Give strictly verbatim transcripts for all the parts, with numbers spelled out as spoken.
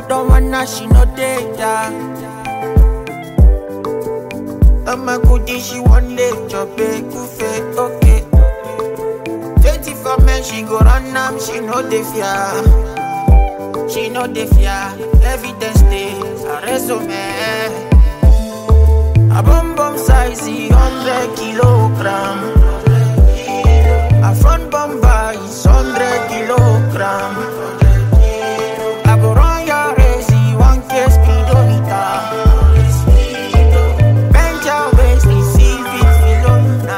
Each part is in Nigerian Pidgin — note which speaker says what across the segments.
Speaker 1: Papa don't wanna, she no data. I'ma goodie, she one day chop it, kufe, okay. twenty-four men, she go run am, she no dey fear. She no dey fear, evidence dey, her resume. A bum bum size, hundred kilogram. A front bumper is hundred kilogram. I go run your race, one K speedometer. Bend your waist, receive it, Philomena.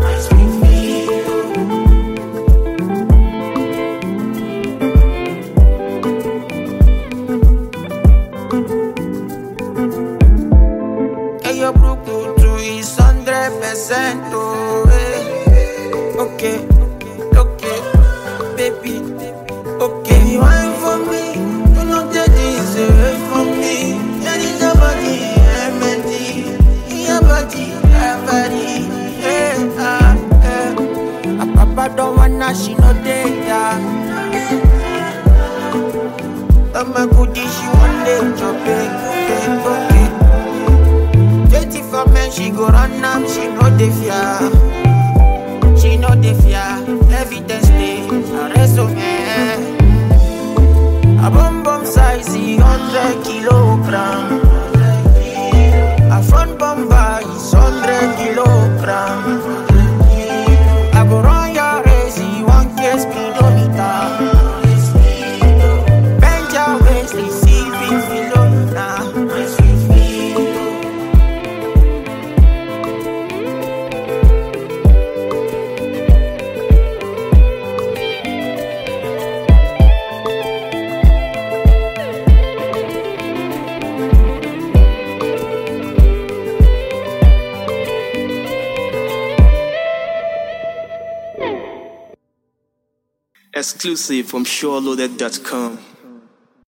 Speaker 1: Hey, your broken to is hundred percent, oh, eh. Okay, okay, baby, okay. You wine for me, do not take this away from me. That is your body, M N D. Your body, your body, yeah, ah, yeah. A papa don't wanna, she no data. I'ma goodie, she one day chop it, okay, okay. twenty-four men, she go run am, she no dey fear. She no dey fear, evidence dey, her resume. A bum bum size, hundred kilogram. A front bumper is hundred kilogram. I go run your race, one K speedometer. Bend your waist, receive it, Philomena.
Speaker 2: Exclusive from SureLoaded dot com.